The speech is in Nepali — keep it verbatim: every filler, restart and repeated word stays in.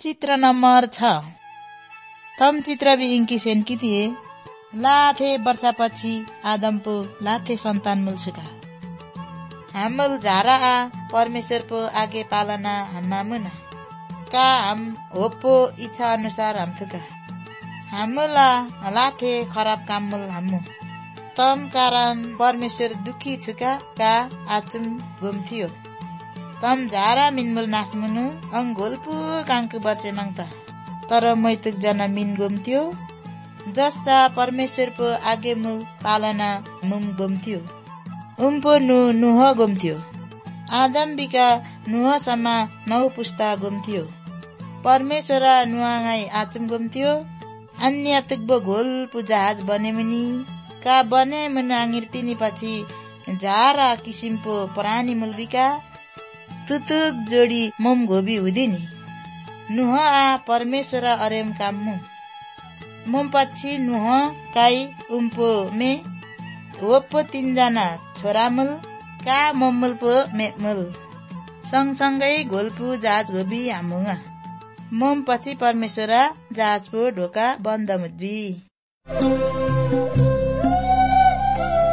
चित्र नम्बर छ। तम चित्र भी इंकी सेन की थिए लाथे वर्षापछि आदम पो लाथे सन्तान मुल्छुका हामुल झारा आ परमेश्वर पो आगे पालना हम्मा मुना का हम होपो इच्छा अनुसार हमथुका हामुला लाथे खराब काममुल हामु तम कारण परमेश्वर दुखी छुका का आचुम गुम्थियो तम झारा मिनमुल नासमुनु अंगोलपु कांकु बसे मांगता तर मैतुक जना मिन गुम्थियो जस्ता परमेश्वर पो आगे मुल पालना मुम गुम्थियो उम्पो नु नुह गुम्थियो आदम बिका नुह समा नौ पुस्ता गुम्थियो परमेश्वरा नुहाङाई आचुम गुम्थियो अन्य तुकबो घोल पुजाहाज बने मुनि का बने मुनु आंगिर तिनी पछि झारा किसिमको प्राणी मुलबिका तुतुक जोडी मुम घोबी हुदिनी नुह आ परमेश्वरा अरेम काममु मुम पछि नुह काई उम्पो मे वप्पो तीनजना छोरामुल का मम्मुल पो मेमुल सँगसँगै घोलपु जहाज घोबी हामुङा मुम पछि परमेश्वरा जहाज पो ढोका बन्द मुद्बी